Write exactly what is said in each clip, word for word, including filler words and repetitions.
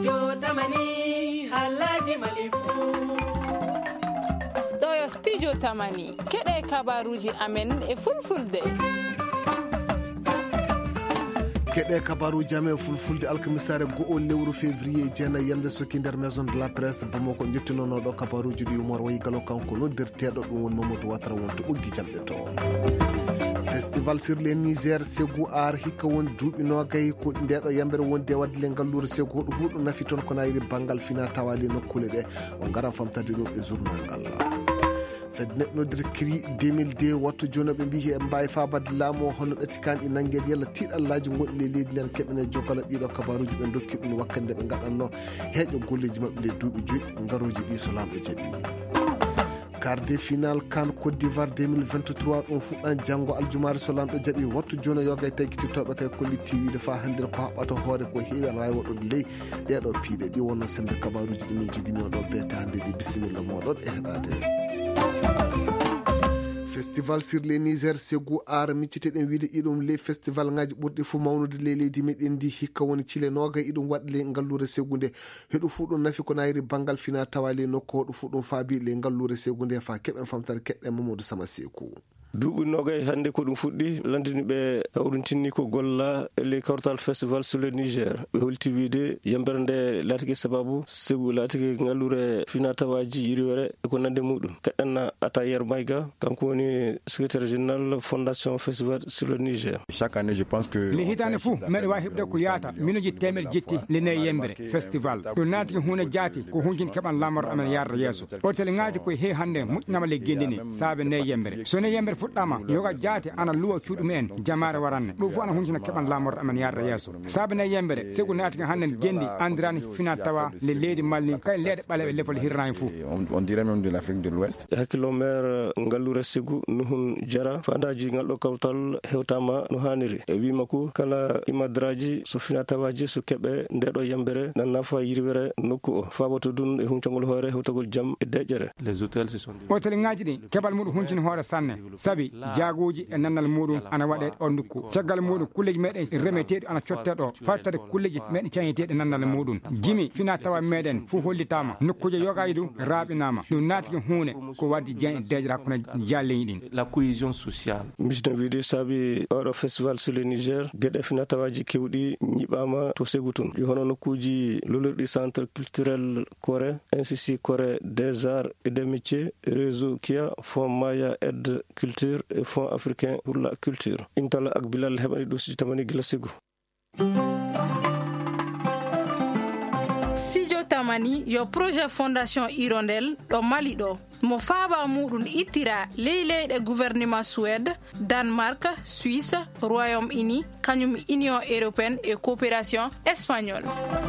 Studio Tamani Halaji Malifu Doyo Studio Tamani keɗe kabaruji amen e fulfulde keɗe kabaruji amen fulfulde alkamisare go'o lewru février jeena yamde sokki nder maison de la presse bamako jettinonoɗo kabaruji ɗi umar wayi galo kanko noddirteɗo ɗum woni Mamadou Watara won to ɓoggi jamɗe to. Festival sur le Niger Ségou ar hikka woni duuɓi nogay ko ndeɗo yambere wonde wadde le ngallure Ségou ɗo huɗo nafi toon kono ayri banggal fina tawali nokkule ɗe o garan famtade ɗum e journal ngal. fed neɗɗodir cri deux mille deux wattu joni ɓe mbi e mbawi fabade laamu hono ɓeti kan ɗi nanguede yalla tiiɗallaji gonɗi le leydi nden keɓene jogala ɗiɗo kabaruji ɓe dokki ɗum wakkande ɓe gaɗanno heeƴo golleji mabɓe le duuɓi joyyi ngaruji ɗi so lamɗo jaaɓi. Quart final CAN Côte d'Ivoire deux mille vingt-trois ɗum fuɗɗan janggo aljumare so lamɗo jaaɓi wattu joni yoga e taggititoɓe kay kolliti wiide fa hande ko haɓɓata hoore ko heewi ana wawi waɗode ley ɗeɗo piiɗe ɗi wonno sembe kabaruji ɗumen joguinoɗo beete hande ɗi bisimilla moɗon e heɗade. Festival sur le Niger Ségou ar micciteɗen wiide iɗum le festival ngaji ɓurɗi fo mawnude le leydi meɗen ndi hikka woni cile noga iɗum waɗa le ngallure Ségou nde heɗu fu ɗum nafi ko nayri banggal fina tawali nokko ɗo fu ɗum faabi le ngallure Ségou nde fa keɓen famtare keɗɗen Mamadou Sama Sékou. duuɓi nogay hannde ko ɗum fuɗɗi landini ɓe hawrintinni ko golla le kawtal festival sur le Niger ɓe holti wiide yambere nde laatiki sababu Ségou laatiki ngallure fina tawaji yiriwere e ko nande muɗum keɗɗenna Atayer Maïga kanko woni secrétaire général fondation festival sur le Niger. Chaque année je pense que le hitande fou meɗe wawi heɓde ko yaata minuji temedde jetti le nayi yembere festival ɗo naatiki hunde jaati ko hunkin keɓan lamaro amen yarda yeeso hôtel ngaji koye he hannde moƴƴinama le gendini saabe nayi yembere so nayi yembere fuɗɗama yoga jaati ana luwa cuuɗum en jamare waranne ɗum fof ana huncina keɓan lamorde amen yarda yeeso saabe nayi yembere Ségou naatiki hannde jendi andirani fina tawa le leydi malli kay leeɗe ɓaleɓe lefol hirrani fou on dirait même de l'Afrique de l'Ouest. hakkilo maire ngallure Ségou Nuhun Jara fandaji ngalɗo kawtal hewtama no haniri e wima ko kala imadraji so fina tawaji so keɓe ndeɗo yembere nan nafa yirwere nokku o faboto dun e huncagol hoore hewtagol jaam e deƴƴere. les hôtels se sont hôtel ngaji ɗi keɓal muɗum huncini hoore sanne sabi jaagoji e nannal muɗum ana waɗe on nokku caggal muɗum kulleji meɗen remeteɗi ana cotteɗo fattade kulleji meɗen cañeteɗe nannal muɗum jimi fina tawa meɗen fo hollitama nokkuje yogayi ɗum raɓinama ɗum naatiki hunde ko waddi jen e deƴƴere hakkude jalleñi ɗin. la cohésion sociale misno wiide saabi oɗo festival sur le Niger gueɗe fina tawaji kewɗi ñiɓama to Ségou tun yo hono nokkuji lolirɗi centre culturel Corée institut Corée des arts et des métiers réseau Kia Fonds Maya aide culture et Fonds africain pour la culture intala ak bilal heɓani ɗo siji tamani gila Ségou. Studio Tamani yo projet fondation Hirondelle ɗo Mali ɗo mo faaba muɗum ittira ley leyɗe gouvernement Suède, Danemark, Suisse, Royaume-Uni kañum Union européenne et coopération espagnole.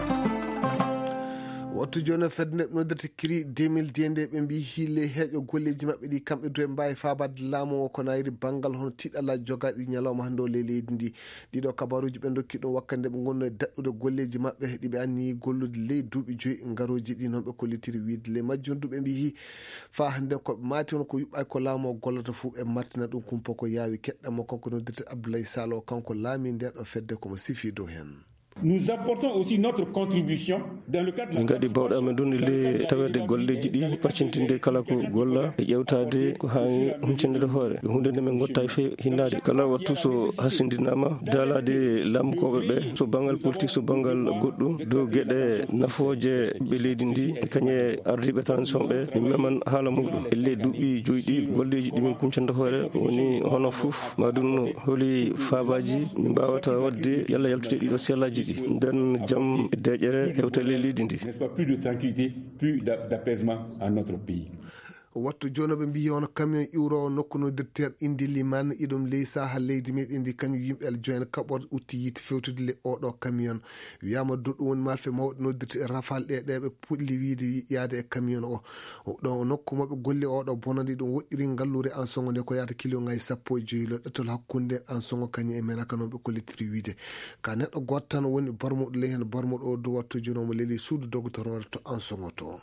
wattu joni fedde noddata cri deux mille deux nde ɓe mbi hille heeƴo golleji mabɓe ɗi kamɓe do e mbawi fabade laamu o ko nayri banggal hono tiiɗalla jogaɗi ñalawma hande o le leydi ndi ɗiɗo kabaruji ɓe dokki ɗum wakkande ɓe gonno e daɗɗude golleji mabɓe ɗiɓe anni gollude ley duuɓi joyyi ngaroji ɗi noon ɓe kollitiri wiide le majjum duɓe mbi hi fa hande koɓe mati hono ko yuɓɓay ko laamu o gollata fuu ɓe martina ɗum kumpa ko yaawi keɗɗamo kanko noddirta Abdoulaye Salo kanko laami ndeɗo fedde komo sifi dow hen. Nous apportons aussi notre contribution dans le cadre de la ngadi bawɗa men ɗum le tawede golleji ɗi paccintinde kala ko golla e ƴewtade ko hani huncindede hoore hunde nde min gotta e fe hinnade kala wattu so hasindinama dalade lamkoɓe ɓe so banggal politique so banggal goɗɗum dow gueɗe nafoje ɓe leydi ndi e kañe ardiɓe transition ɓe min meman haala muɗum elle duuɓi joyɗi golleji ɗimin kuncande hoore woni hono foof maɗum hooli faabaji min mbawata wadde yalla yaltude ɗiɗo sellaji den jam deƴere hewtale leydi ndi. N'est-ce pas plus de tranquillité, plus d'apaisement à notre pays. wattu joni ɓe mbi hono camion iwro nokku noddirteɗo indi liman iɗum ley saha leydi meɗen ndi kañum yimɓe el joine kaɓorde utti yiite fewtude le oɗo camion wiyama do ɗum woni malfe mawɗe noddirte e rafal ɗe ɗe ɓe puɗli wiide yaade e camion o ɗo nokku mabɓe golle oɗo bonande ɗum woɗɗiri ngallure en songo nde ko yata kilo ngayi sappo e joyi lo ɗettol hakkude en songo kañum e men haka noon ɓe kollitiri wiide ka neɗɗo goto tan woni barmoɗo ley hen barmoɗo o do wattu joni omo leeli suudu doctorore to en songo to.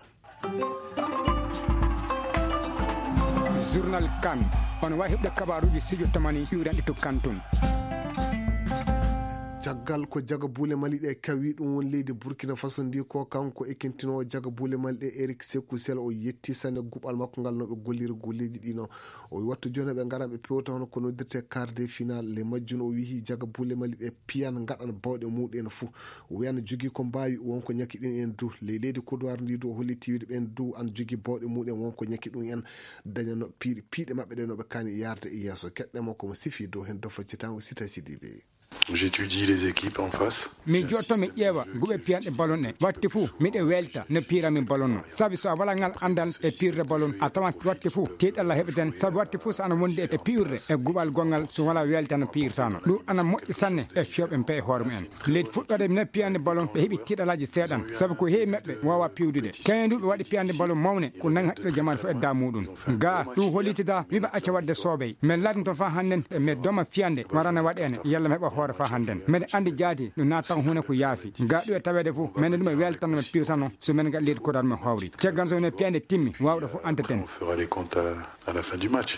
journal CAN on wawi heɓde kabaruji Studio Tamani iwranɗe to CAN toon. jaggal ko jaga bule mali ɗe kawi ɗum won leydi Burkina Faso ndi ko kanko ekintinowo jaga bule mali ɗe Eric Sékou Sel o yetti sane guɓal makko ngal no ɓe golliri golleji ɗino o wattu joni ɓe garan ɓe pewta hono ko noddirte quart de final le majjun o wihi jaga bule mali ɗe piyan gaɗan bawɗe muɗen fou o wiyana jogui ko mbawi wonko ñakki ɗin en du ley leydi Côte d'Ivoire ndi du o holli tiwiɗe ɓen du an jogui bawɗe muɗen wonko ñakki ɗum en dañano piiɗe piiɗe mabɓe ɗe no ɓe kani yarde e yesso keɗɗemo komo sifi dow hen dofaccitango Sita Sidibé. J'étudie les équipes en face. Mi jotto mi ƴeewa guɓe piyanɗe ballon ɗe watti fuu miɗe welta no piirami ballon no sabi so a wala ngal andal e piirde ballon a tawan watti fuu tiiɗalla heɓeten sabi watti fuu so ana wondi e piirde e guɓal gongal so wala welta no piirtano ɗum ana moƴƴi sanne e fewɓe mpe e hoore mumen leydi fuɗɗode no piyande ballon ɓe heeɓi tiiɗalaji seeɗan sabi ko heewi maɓɓe wawa piwdude kañum ndu ɓe waɗi piyande ballon mawne ko nang haqqille jamanu fof e da muɗum ga ɗum hollitida wiɓe acca wadde soobey min latni toon fa hannden mi doma fiyande warana waɗene yalla mi heɓa hoore fa hannden mbeɗa andi jaadi ɗum naatan hunde ko yaafi ga ɗum e tawede fof mene ɗum e weltanno men piwtano so men gaɗa leydi koɗat men hawri caggal so ne piyande timmi wawɗo fof anteten On fera les comptes à la, à la fin du match.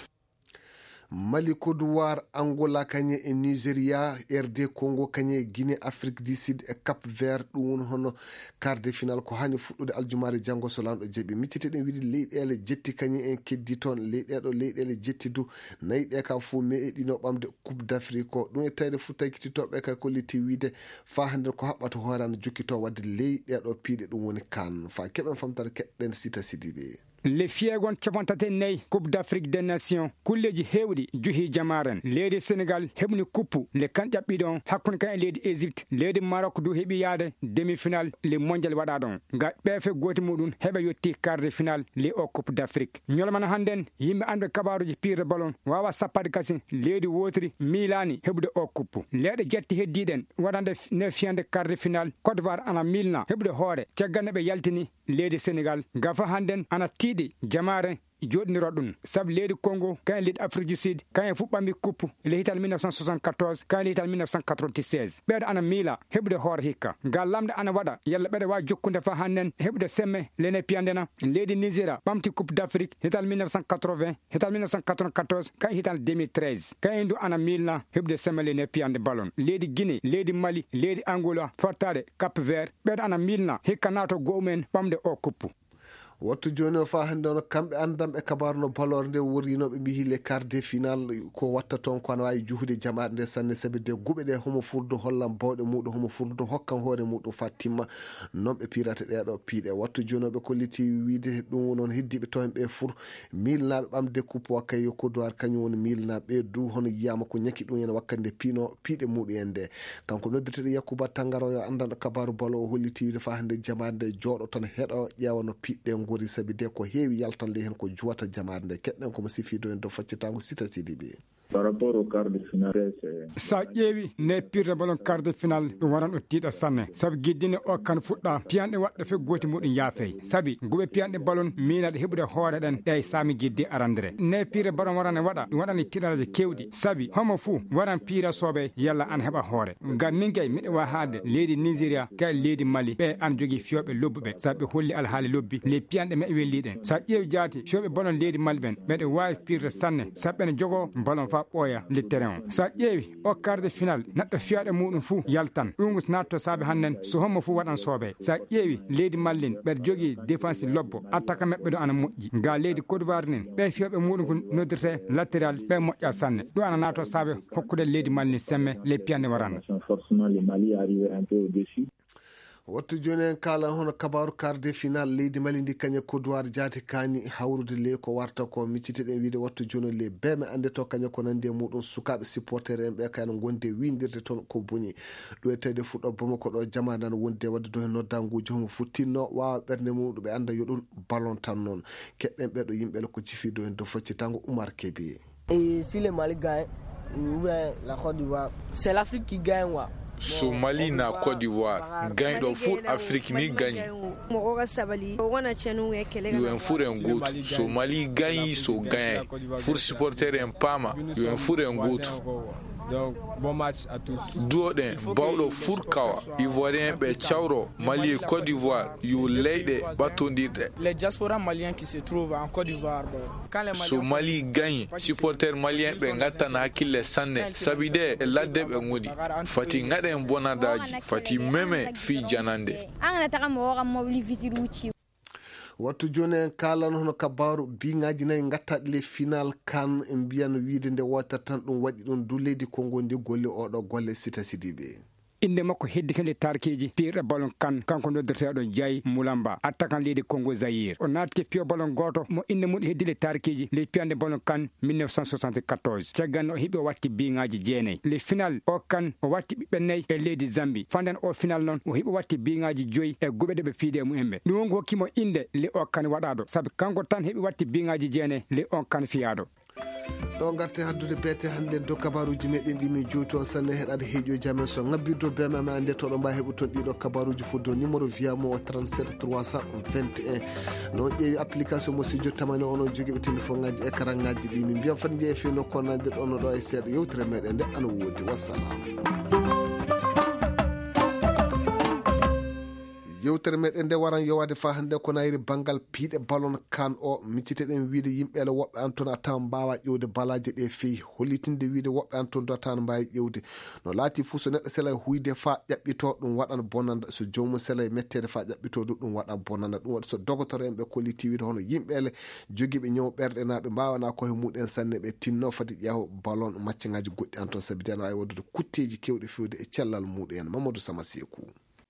Mali, Côte d'Ivoire, Angola, Kanye et Nigeria, R D Congo, Kanye, Guinée, Afrique du Sud et Cap Vert ɗum hono quart de finale ko hani fuɗɗude aljumare janggo so lamɗo jeeɓi mittiteɗen wiide leyɗele jetti Kanye en keddi toon leyɗeɗo leyɗele jetti du nayi ɗe kam fo meeɗino ɓamde coupe d'Afrique ko ɗum e tawde fu taykititoɓe kay kolliti wiide fa hande ko haɓɓata hoore an jokkito wadde leyɗeɗo piiɗe ɗum woni kan fa keɓen famtare keɗɗen Sita Sidibé. le fiyegon capantati nayyi coupe d'Afrique des nations kulleji hewɗi juhi jamaren leydi Sénégal heɓni kuppu le kan ƴaɓɓiɗon hakkude kan e leydi Égypte leydi Maroc du heeɓi yaade demi final le mondial waɗa ɗon ga ɓeefe goti muɗum heɓa yetti quart de final le o coupe d'Afrique ñolmana hannden yimɓe anduɓe kabaruji pirde ballon wawa sappade kasi leydi wotiri milani heɓude o kuppu leyɗe jetti heddiɗen waɗande ne fiyande quart de final Côte d'Ivoire ana milna heɓude hoore caggal ɓe yaltini leydi Sénégal gafa hannden ana tiiɗi jamare joɗiniro ɗum saabu leydi Congo kayen leydi Afrique du Sud kayen fuɓɓambi coupe le hital mille neuf cent soixante-quatorze kayen le hital mille neuf cent quatre-vingt-seize ɓeeɗo ana miila heɓude hoore hikka ngal lamde ana waɗa yalla ɓeɗe wawi jokkude fa hannen heɓude semme lene piyandena leydi Nigéria ɓamti coupe d'Afrique hital mille neuf cent quatre-vingt hital mille neuf cent quatre-vingt-quatorze kayen hital deux mille treize kayen du ana milna heɓude semme lene piyande ballon leydi Guinée leydi Mali leydi Angola fortade Cap Vert ɓeeɗo ana milna hikka nato go'umen ɓamde o coupe wattu joni o fa hande ono kamɓe andam e kabaru no balor nde worrinoɓe mbi le quart de final ko watta toon ko ana wawi juhude jamaɗe nde sanne saabi de guɓe ɗe homo furdo hollan bawɗe muɗum homo furdo hokkan hoore muɗum fa timma non ɓe pirata ɗeɗo piiɗe wattu joni ɓe kolliti wiide ɗum noon heddiɓe toon ɓe fur milnaɓe ɓamde coupe wakkay yo Côte d'Ivoire kañum woni milnaɓe du hono yiyama ko ñakki ɗum en wakkande piino piiɗe muɗum en nde kanko noddirteɗo Yakouba Tangara yo andanɗo kabaru balo o holliti wiide fa hande jamaɗe nde jooɗo tan heɗo ƴeewano piiɗe gori sabi de ko heewi yaltalle hen ko juwata jamaade nde keɗɗen komo sifido en do faccitango Sita Sidibé. Par rapport au quart de finale, sa ƴeewi ne pirde ballon quart de finale ɗum waran ɗo tiiɗa sanne sabi giddine o kan fuɗɗa piyanɗe waɗɗo fe gooti muɗum yaafey sabi guɓe piyanɗe ballon minaɗe heɓude hoore ɗen ɗe sami giddi arandere ne pirde ballon warane waɗa ɗum waɗani tiiɗalaji kewɗi sabi homo fuu waran piira sooɓe yalla an heɓa hoore ngam min kay miɗe wawi haade leydi Nigéria kay leydi Mali ɓe an jogui fewɓe lobbuɓe sabi ɓe holli alhaali lobbi les piyanɗe me welliɗen sa ƴeewi jaati fewɓe ballon leydi Mali ɓen ɓeɗe wawi pirde sanne sabi ɓene jogo ballon fa ɓooya le terrain o sa ƴeewi o quart de finale neɗɗo fiyaɗe muɗum fuu yaltan ɗum natto saabi hannen so hommo fuu waɗan sooɓe sa ƴeewi leydi Mallin ɓeɗe jogui défense lobbo attaque maɓɓe ɗo ana moƴƴi nga leydi Côte d'Ivoire nin ɓe fiyaɓe muɗum ko noddirte latéral ɓe moƴƴa sanne ɗum ana natto saabi hokkude leydi Mali semme les piyande waranno forcément le Mali arrivé un peu au-dessus. wattu joni en kala hono kabaru quart de final leydi Mali ndi kañe Côte d'Ivoire jaati kani hawrude le ko warta ko micciteɗen wiide wattu joni le beme ande to kañe ko nandi e muɗum sukaɓe supporter en ɓe kayno gonde windirde toon ko boni ɗo e tawde fuɗɗo Bamako ɗo jamaɗan wonde wadde do hen noddanguji homo futtinno wawa ɓerde muɗum ɓe anda yo ɗum ballon tan noon keɗɗen ɓeɗo yimɓele ko jifido hen do faccitango Oumar Kébé. Et si le Mali gagne ou bien la Côte d'Ivoire, c'est l'Afrique qui gagne wa. So Mali na Côte d'Ivoire gagne do foot Afrique mi gagne yo en fure en gut so Mali gagne so gagne fur supporter en pama yo en fure en gut Donc bon match à tous. Duoden bawdo furkawa Ivoirien be chawro Mali Côte d'Ivoire yu leyde batondirde. Les diasporas maliens qui se trouvent en Côte d'Ivoire. Quand les so Mali gagne supporters maliens be ngata na hakille sanne sabide ladde be ngudi fati ngade bonadaji fati meme fi janande. wattu joni en kalano hono kabaru biŋaji nayi gattaɗe le final kan en mbiyano wiide nde wota tan ɗum waɗi ɗon du leydi Congo ndi golle oɗo golle Sita Sidibe. inde makko heddi kele tarkeji piirɗo ballon kan kanko noddirteɗo Diaye Moulamba attaquant leydi Congo Zaïre o naati ke piyo ballon goto mo inde mum heddi le tarkeji le piyande ballon kan mille neuf cent soixante-quatorze caggan o heeɓi o watti biŋaji jeenayyi le final o kan o watti ɓiɓɓe nayyi e leydi Zambie fanden o final noon o heeɓi o watti biŋaji joyyi e goɓe ɗe ɓe fiide mumen ɓe ɗum wonko hokkimo inde le o kan waɗaɗo saabi kanko tan heeɓi watti biŋaji jeenayyi le on kan fiyaɗo. ɗo garte haddude beete hannde do kabaruji meɗen ɗi min jowti on sanne heɗade heeƴoji amen so ngabbirdo bemame ande toɗo mbawi heɓuton ɗiɗo kabaruji fuddo numéro wiyamo o trente-sept trois cent vingt et un non ƴeewi application mo sidio tamani onon joguiɓe téléphone ngaji écran ngaji ɗi min mbiyam fati jeeyi fino konnande ɗono ɗo e seeɗa yewtere meɗen nde ana woodi wassalam. yewtere meɗen nde waran yowade fa hannde ko nayri banggal piiɗe ballon kan o micciteɗen wiide yimɓeele woɓɓe an toon a tawan mbawa ƴewde balaje ɗe feewi hollitinde wiide woɓɓe an toon do a tawan mbawi ƴewde no laati fuu so neɗɗo sela huyde fa ƴaɓɓito ɗum waɗan bonnanda so jomum sela mettede fa ƴaɓɓito du ɗum waɗan bonnanda ɗum waɗi so docteur en ɓe kolliti wiide hono yimɓeele joguiɓe ñaw ɓerɗe naɓe mbawana koye muɗen sanne ɓe tinno fati ƴeew ballon macciŋaji goɗɗi an toon sabi de ana wawi waddude kutteji kewɗe fewde e cellal muɗum en Mamadou Sama Sekou.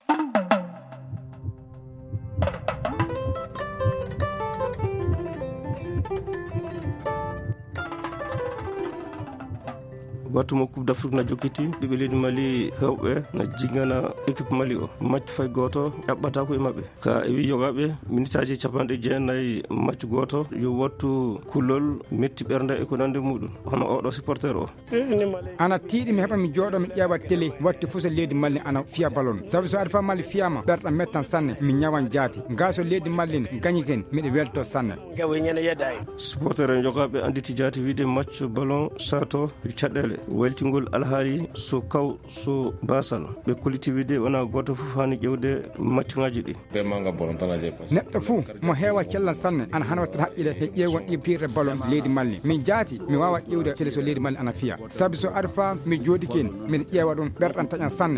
wattu mo coupe d'Afrique na jokkiti ɓiɓɓe leydi Mali hewɓe na jingana équipe Mali o match fay goto ɗaɓɓata ko e mabɓe ka e wi yogaɓe minitaji capanɗe jeenayyi match goto yo wattu kullol metti ɓernde e ko nande muɗum hono oɗo supporter o ana tiiɗi mi heɓa mi jooɗo mi ƴeewa télé watti fuu so leydi Mali ana fiya ballon saabu so aɗa fa Mali fiyama ɓerɗam mettan sanne mi ñawan jaati ga so leydi Mali ne gañiken miɗa welto sanne supporter en jogaɓe anditi jaati wiide match ballon sato caɗɗele weltingol alhaali so kaw so basal ɓe kolliti wiide wona goto fof hani ƴewde matchŋaji ɗi neɗɗo fuu mo heewa cellal sanne ana hana wattata haqqile e ƴeewon ɗi pirre ballon leydi Mali min jaati mi wawa ƴewde télé so leydi Mali ana fiya saabi so aɗa fa mi jooɗi ken miɗa ƴeewa ɗum ɓerɗam taƴan sanne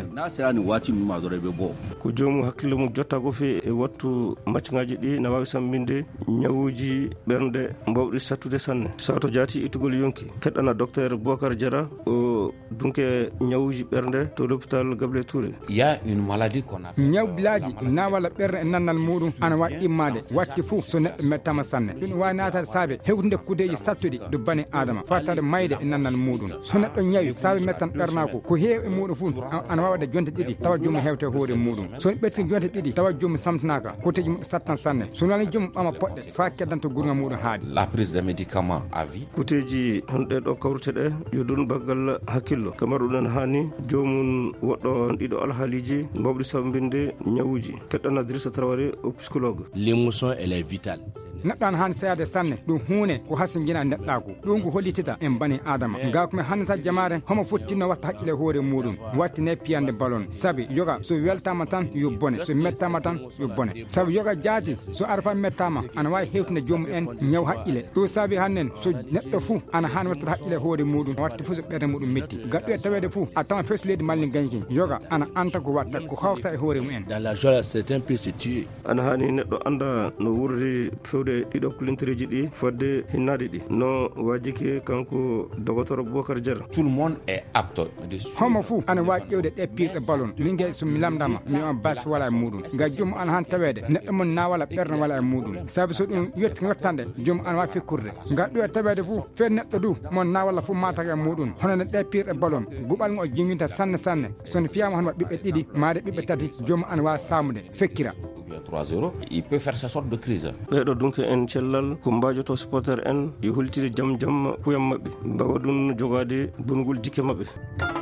ko jomum hakkille mum jotta ko fe e wattu matchŋaji ɗi na wawi sambinde ñawuji ɓernde mbawɗi sattude sanne sato jaati ittugol yonki keɗɗana docteur Bocar Diarra o dunke ñawuji ɓernde to l'hôpital Gabriel Touré. Il y a une maladie qu'on appelle ñawbilaji na walla ɓernde e nannal muɗum ana wawi immade watti fuu so neɗɗo mettama sanne ɗum wawi natade saabe hewtude kudeji sattuɗi do bani adama fatade mayde e nannal muɗum so neɗɗo ñawi saabe mettan ɓernako ko heewi e muɗum fuu ana wawade jonte ɗiɗi tawa joomum hewte hoore muɗum so ɓetti jonte ɗiɗi tawa joomum samtanaka koteji mum sattan sanne so woni joomum ɓama poɗɗe fa keddanto gurga muɗum haadi la prise de médicament à vie koteji honɗe ɗo kawruteɗe yo ɗum baggal hakkillo kamar ɗuɗen hani jomum woɗɗo ɗiɗo alhaaliji mbawɗi sambinde ñawuji keɗɗana Drissa Traoré o psychologue. L'émotion elle est vitale. neɗɗo an hani seyade sanne ɗum hunde ko hasingina neɗɗako ɗum ko hollitita en bani adama ga komi hannata jamare homo fottinno watta haqqile hoore muɗum wattine piyande ballon saabi yoga so weltama tan yo bone so mettama tan yo bone saabi yoga jaati so arafa mettama ana wawi hewtinde joomum en ñaw haqqile ɗum saabi hannen so neɗɗo fuu ana hani wattata haqqile hoore muɗum watti fuu so ɓerde muɗum metti gaɗɗo e tawede fuu a tawan fes leydi Mali gañki yoga ana anta ko watta ko hawta e hoore mumen dans la joie c'est un peu se tuer ana hani neɗɗo anda no wurdi fewde ɗiɗo kulintereji ɗi fodde hinnade ɗi no wajiki kanko docteur Bocar Diarra. Tout le monde est apte homo fuu ana wawi ƴewde ɗe pirɗe ballon min so mi lamdama mi on bas wala e muɗum ga joomum ana han tawede neɗɗo mon na wala ɓerde wala e muɗum saabi so ɗum yetti wattande joomum ana wawi fikkurde gaɗɗo e tawede fuu fe neɗɗo du mon na walla fuu mataka e muɗum hono ne ɗe pirɗe ballon guɓal ngo jingginta sanne sanne sono fiyama hono ɓiɓɓe ɗiɗi maade ɓiɓɓe tati joomum ana wawi samude fekkira trois zéro il peut faire sa sorte de crise. ɓeɗo dunke en cellal ko mbajoto supporter en yo holtide jaam jaam kuyam mabɓe mbawa ɗum jogade bongol dikke mabɓe.